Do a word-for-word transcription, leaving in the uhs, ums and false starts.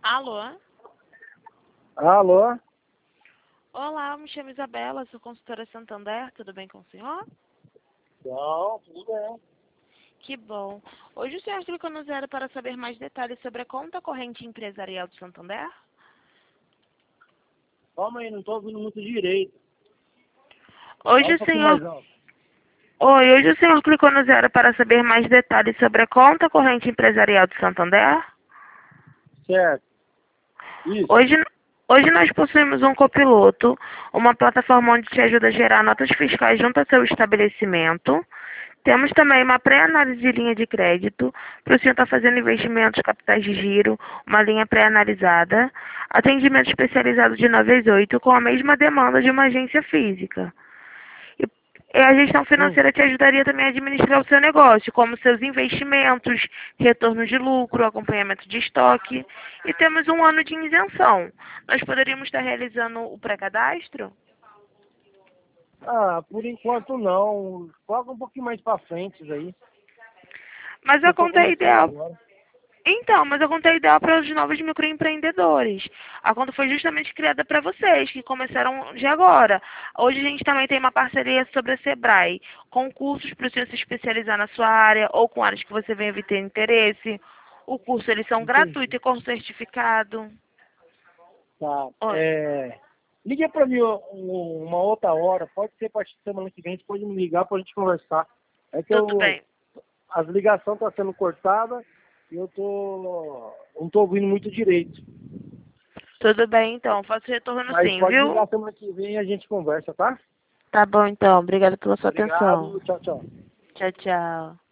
Alô? Alô? Olá, eu me chamo Isabela, sou consultora Santander, tudo bem com o senhor? Não, tudo bem. Que bom. Hoje o senhor clicou no zero para saber mais detalhes sobre a conta corrente empresarial do Santander? Calma aí, não tô ouvindo muito direito. Hoje Fala um o pouquinho senhor... mais alto. Oi, hoje o senhor clicou no zero para saber mais detalhes sobre a conta corrente empresarial do Santander? Certo. Isso. Hoje, hoje nós possuímos um copiloto, uma plataforma onde te ajuda a gerar notas fiscais junto ao seu estabelecimento. Temos também uma pré-análise de linha de crédito, para o senhor estar fazendo investimentos, capitais de giro, uma linha pré-analisada, atendimento especializado de nove às oito, com a mesma demanda de uma agência física. E a gestão Hum. financeira te ajudaria também a administrar o seu negócio, como seus investimentos, retorno de lucro, acompanhamento de estoque. E temos um ano de isenção. Nós poderíamos estar realizando o pré-cadastro? Ah, por enquanto não. Coloca um pouquinho mais pra frente isso aí. Mas Eu a tô conta é começando ideal. agora. Então, mas a conta é ideal para os novos microempreendedores. A conta foi justamente criada para vocês, que começaram de agora. Hoje a gente também tem uma parceria sobre a Sebrae, com cursos para o senhor se especializar na sua área ou com áreas que você venha vir ter interesse. O curso, eles são Entendi. gratuitos e com certificado. Tá. Oi, É... Liga pra mim um- um- uma outra hora. Pode ser a partir de semana que vem. Você pode me ligar pra gente conversar. É que tudo eu... bem. as ligações estão sendo cortadas e eu tô... não tô ouvindo muito direito. Tudo bem, então. Faço retorno Mas sim, pode viu? ligar semana que vem e a gente conversa, tá? Tá bom, então. Obrigada pela sua atenção. Obrigado. Tchau, tchau. Tchau, tchau.